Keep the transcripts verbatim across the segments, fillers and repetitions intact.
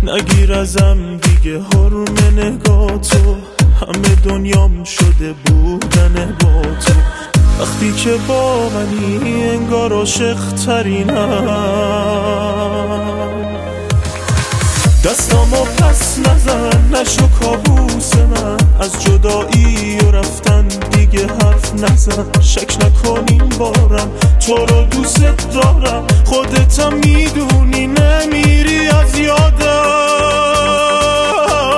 نگیر ازم دیگه حرم نگاه تو، همه دنیام شده بودن با تو. وقتی که با منی انگار عاشق ترینم، دستامو پس نزن نشو کابوس من، از جدایی و رفتن دیگه حرف نزن. شک نکن این بارم تو رو دوست دارم، خودتم میدونی نمیری از یادم.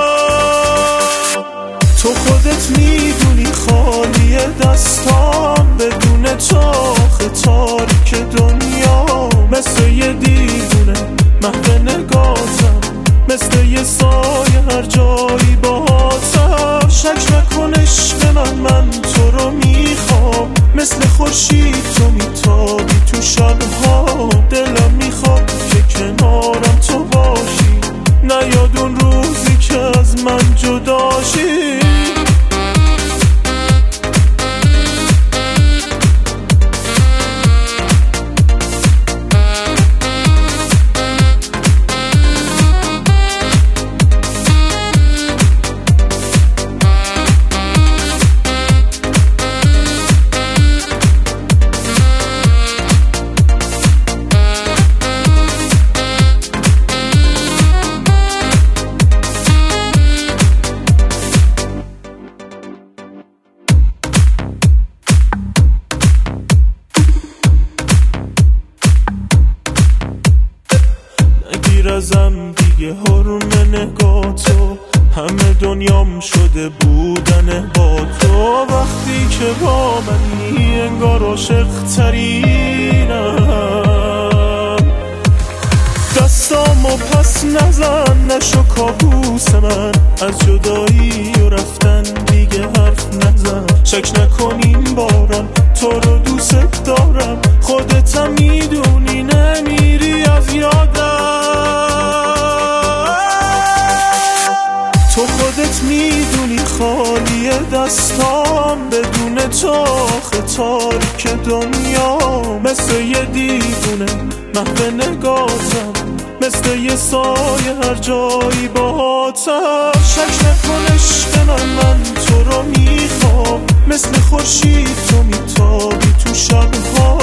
تو خودت میدونی خالی دستام، بدون تو آخه تاریک دنیا. مثل یه دیوونه محو نگاهتم، مثل یه سایه هر جایی باهاتم. شک نکن عشق من، من تو رو میخوام، مثل خورشید تو میتابی تو شبها. دلم میخواد که کنارم تو باشی، نیاد اون روزی که از من جداشی. ازم دیگه حرم نگاه تو، همه دنیام شده بودن با تو. وقتی که با منی انگار عاشق ترینم، دستامو پس نزن نشو کابوس من، از جدایی و رفتن دیگه حرف نزن. شک نکن این بارم تو رو دوست دارم، خودتم میدونی نمیری از یادم. تو خودت میدونی خالی دستام، بدون تو آخه تاریک دنیا. مثل یه دیوونه محو نگاهتم، مثل یه سایه هر جایی باهاتم. شک نکن عشق من، من تو رو میخوام، مثل خورشید تو میتابی تو شبها.